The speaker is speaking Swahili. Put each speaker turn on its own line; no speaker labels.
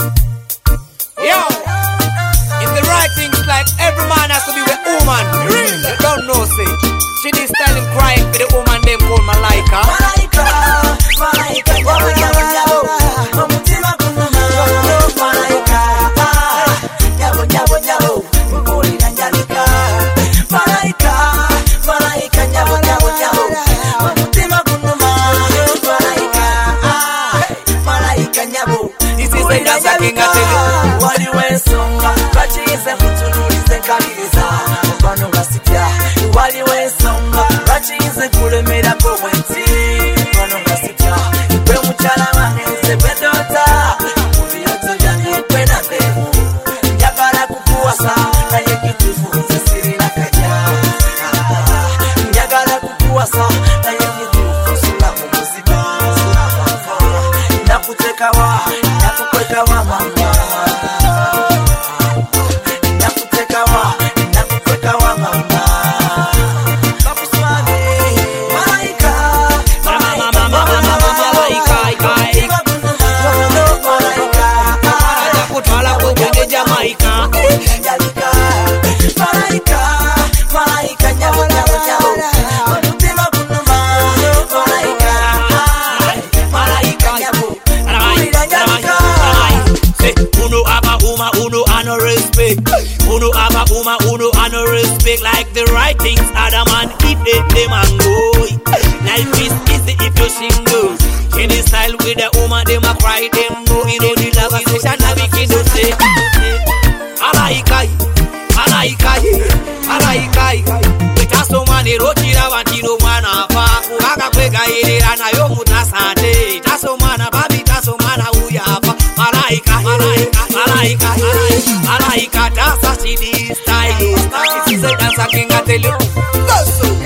Yo, if the right things like every man has to be with woman, you don't know, say. She is styling crying for the woman them called Malaika.
Malaika, Malaika, Malaika,
this is the dance I can tell you.
Wali wensonga, bachize kutunulize kaliriza. Mubano ngasitya. Wali wensonga, bachize kulemera ko bwenti. Mubano ngasitya. Kwe muchala wanenze bedota. Mubiyoto byange kwena bebu. Njagala kukuwasa, naye kitufunze sirina kaja. Njagala kukuwasa, naye kitufunze mu muzika. Nakutekawa, nakukwekawa mama. Nakutekawa, nakukwekawa mama. Kakuswane, Malaika, Malaika,
Kutwala kugende Jamaica.
Malaika, Malaika, nyabo, nyabo, nyabo. Mutima kunuma, Malaika, Malaika, nyabo.
Say, uno aba uma, uno ano respect. Uno aba uma, uno ano respect. Like the right things, other man keep it, them and go. Life is easy if you're single. Any style with the woman, them a cry, them no. You know the love session, I begin to say, Alaikai, Alaikai, Alaikai. Itaso mani rotira wantino mwana faku. Kaka kwega irira na yo mutasate. Itaso mana babi, itaso mana uyapa. Malaika, Malaika, Malaika, Malaika, dance as she style. This is a dance I can tell you. Go so.